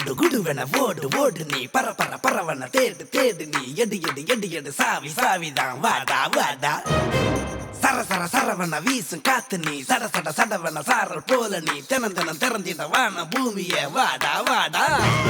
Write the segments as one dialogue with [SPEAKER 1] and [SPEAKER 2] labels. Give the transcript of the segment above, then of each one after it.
[SPEAKER 1] குடு குடுவென ஓடு ஓடு நீ பரவன தேடு தேடு நீ எடு சாவி சாவிதான் வாடா வாடா சரவன வீசும் காத்து நீ சடவன சாரல் போல நீ தினம் திறந்திட வான பூமிய வாடா வாடா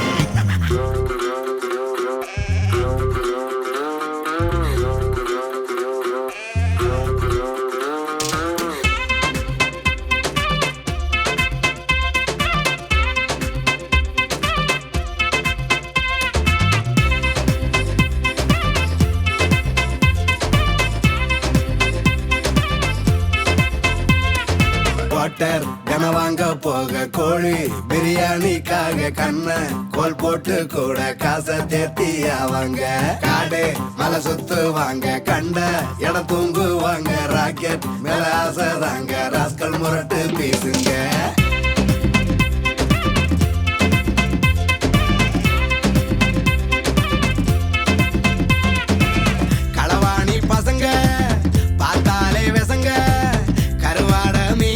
[SPEAKER 1] கனவாங்க போக கோழி பிரியாணிக்காக கண்ண கோல் போட்டு கூட காசை தேத்தி அவங்க காடு மலை சுத்துவாங்க கண்ட இடம் தூங்குவாங்க ராக்கெட் மேல ஆசைதாங்க ராஸ்கல் முரட்டு பேசுங்க களவாணி பசங்க பார்த்தாலே விசங்க கருவாட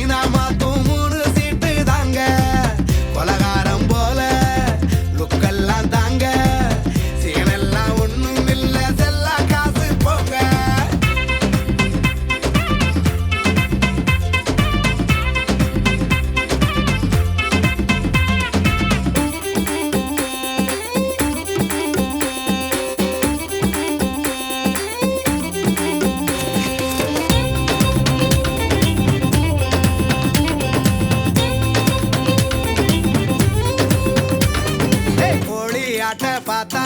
[SPEAKER 1] பார்த்தா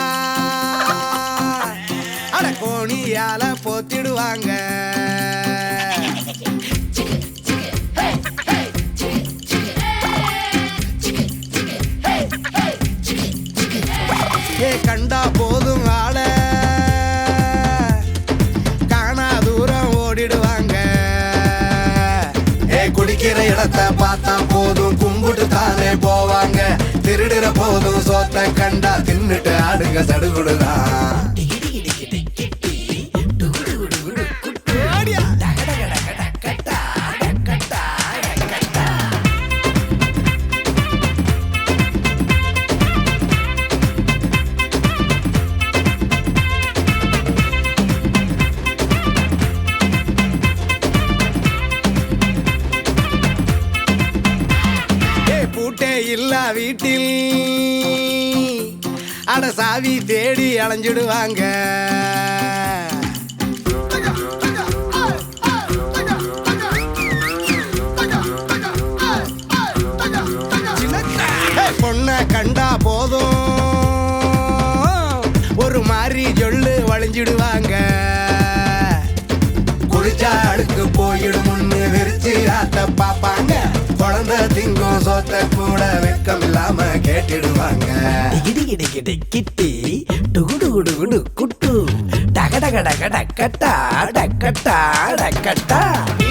[SPEAKER 1] அட கோணியால போத்திடுவாங்க கண்டா போதும் ஆள காணா தூரம் ஓடிடுவாங்க குடிக்கிற இடத்தை பார்த்தா போதும் கும்பிட்டு தானே போவாங்க திருடுற போதும் சோத்த கண்டா தின்னுட்டு ஆடுங்க சடுகுடுதான் இல்ல வீட்டில் அட சாவி தேடி அலைஞ்சிடுவாங்க பொண்ண கண்டா போதும் ஒரு மாதிரி சொல்லு வளைஞ்சிடுவாங்க குளிச்சா அடுக்கு போயிடும் முன்னு விரிச்சு ஆத்த பாப்பாங்க குழந்தை திங்கும் சோத்த கூட வெக்கம் இல்லாம கேட்டிடுவாங்க கிட்டி டுகுடு குட்டு டகடகடகட கட்டா டக்கட்டா டக்கட்டா